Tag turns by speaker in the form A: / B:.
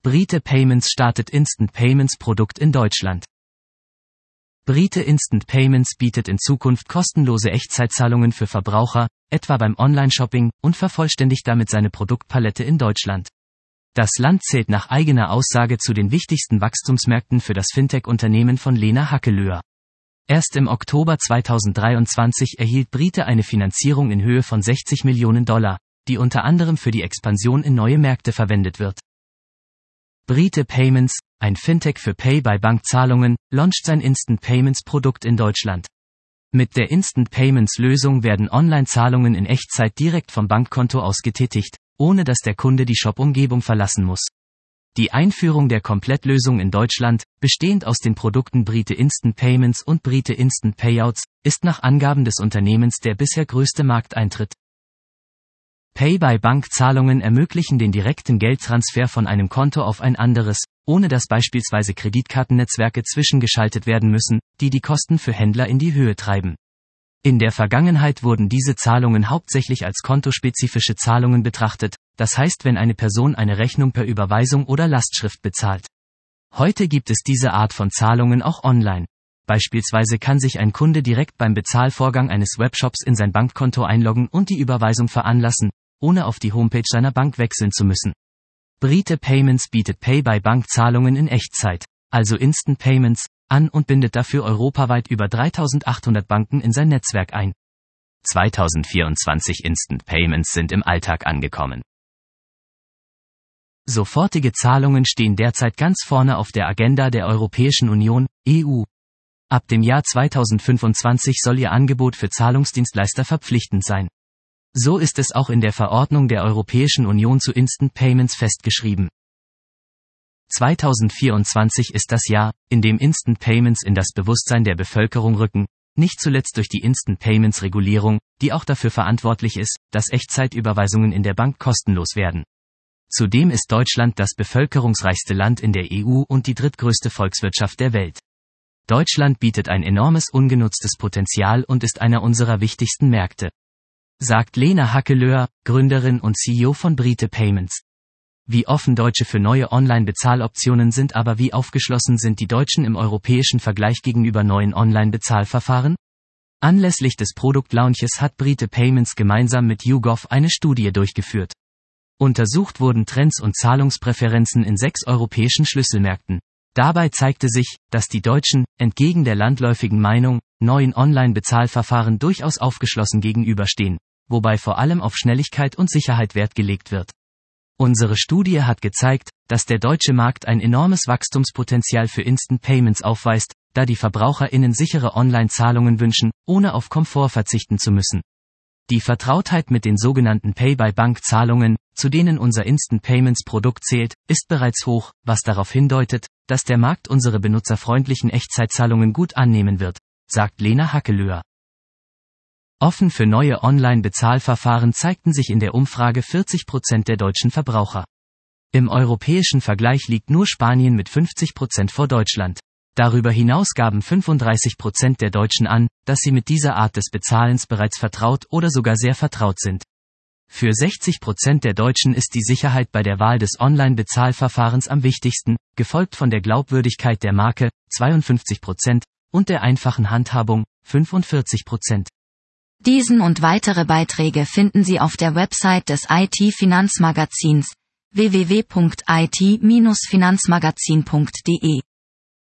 A: Brite Payments startet Instant Payments Produkt in Deutschland. Brite Instant Payments bietet in Zukunft kostenlose Echtzeitzahlungen für Verbraucher, etwa beim Online-Shopping, und vervollständigt damit seine Produktpalette in Deutschland. Das Land zählt nach eigener Aussage zu den wichtigsten Wachstumsmärkten für das Fintech-Unternehmen von Lena Hackelöhr. Erst im Oktober 2023 erhielt Brite eine Finanzierung in Höhe von $60 Millionen, die unter anderem für die Expansion in neue Märkte verwendet wird. Brite Payments, ein Fintech für Pay-by-Bank-Zahlungen, launcht sein Instant Payments-Produkt in Deutschland. Mit der Instant Payments-Lösung werden Online-Zahlungen in Echtzeit direkt vom Bankkonto aus getätigt, ohne dass der Kunde die Shop-Umgebung verlassen muss. Die Einführung der Komplettlösung in Deutschland, bestehend aus den Produkten Brite Instant Payments und Brite Instant Payouts, ist nach Angaben des Unternehmens der bisher größte Markteintritt. Pay-by-Bank-Zahlungen ermöglichen den direkten Geldtransfer von einem Konto auf ein anderes, ohne dass beispielsweise Kreditkartennetzwerke zwischengeschaltet werden müssen, die die Kosten für Händler in die Höhe treiben. In der Vergangenheit wurden diese Zahlungen hauptsächlich als kontospezifische Zahlungen betrachtet, das heißt, wenn eine Person eine Rechnung per Überweisung oder Lastschrift bezahlt. Heute gibt es diese Art von Zahlungen auch online. Beispielsweise kann sich ein Kunde direkt beim Bezahlvorgang eines Webshops in sein Bankkonto einloggen und die Überweisung veranlassen, ohne auf die Homepage seiner Bank wechseln zu müssen. Brite Payments bietet Pay-by-Bank-Zahlungen in Echtzeit, also Instant Payments, an und bindet dafür europaweit über 3.800 Banken in sein Netzwerk ein. 2024 Instant Payments sind im Alltag angekommen. Sofortige Zahlungen stehen derzeit ganz vorne auf der Agenda der Europäischen Union, EU. Ab dem Jahr 2025 soll ihr Angebot für Zahlungsdienstleister verpflichtend sein. So ist es auch in der Verordnung der Europäischen Union zu Instant Payments festgeschrieben. 2024 ist das Jahr, in dem Instant Payments in das Bewusstsein der Bevölkerung rücken, nicht zuletzt durch die Instant Payments Regulierung, die auch dafür verantwortlich ist, dass Echtzeitüberweisungen in der Bank kostenlos werden. Zudem ist Deutschland das bevölkerungsreichste Land in der EU und die drittgrößte Volkswirtschaft der Welt. Deutschland bietet ein enormes ungenutztes Potenzial und ist einer unserer wichtigsten Märkte, sagt Lena Hackelöhr, Gründerin und CEO von Brite Payments. Wie offen Deutsche für neue Online-Bezahloptionen sind, aber wie aufgeschlossen sind die Deutschen im europäischen Vergleich gegenüber neuen Online-Bezahlverfahren? Anlässlich des Produktlaunches hat Brite Payments gemeinsam mit YouGov eine Studie durchgeführt. Untersucht wurden Trends und Zahlungspräferenzen in 6 europäischen Schlüsselmärkten. Dabei zeigte sich, dass die Deutschen, entgegen der landläufigen Meinung, neuen Online-Bezahlverfahren durchaus aufgeschlossen gegenüberstehen, wobei vor allem auf Schnelligkeit und Sicherheit Wert gelegt wird. Unsere Studie hat gezeigt, dass der deutsche Markt ein enormes Wachstumspotenzial für Instant Payments aufweist, da die VerbraucherInnen sichere Online-Zahlungen wünschen, ohne auf Komfort verzichten zu müssen. Die Vertrautheit mit den sogenannten Pay-by-Bank-Zahlungen, zu denen unser Instant Payments-Produkt zählt, ist bereits hoch, was darauf hindeutet, dass der Markt unsere benutzerfreundlichen Echtzeitzahlungen gut annehmen wird, sagt Lena Hackelöhr. Offen für neue Online-Bezahlverfahren zeigten sich in der Umfrage 40% der deutschen Verbraucher. Im europäischen Vergleich liegt nur Spanien mit 50% vor Deutschland. Darüber hinaus gaben 35% der Deutschen an, dass sie mit dieser Art des Bezahlens bereits vertraut oder sogar sehr vertraut sind. Für 60% der Deutschen ist die Sicherheit bei der Wahl des Online-Bezahlverfahrens am wichtigsten, gefolgt von der Glaubwürdigkeit der Marke, 52%, und der einfachen Handhabung, 45%.
B: Diesen und weitere Beiträge finden Sie auf der Website des IT-Finanzmagazins www.it-finanzmagazin.de.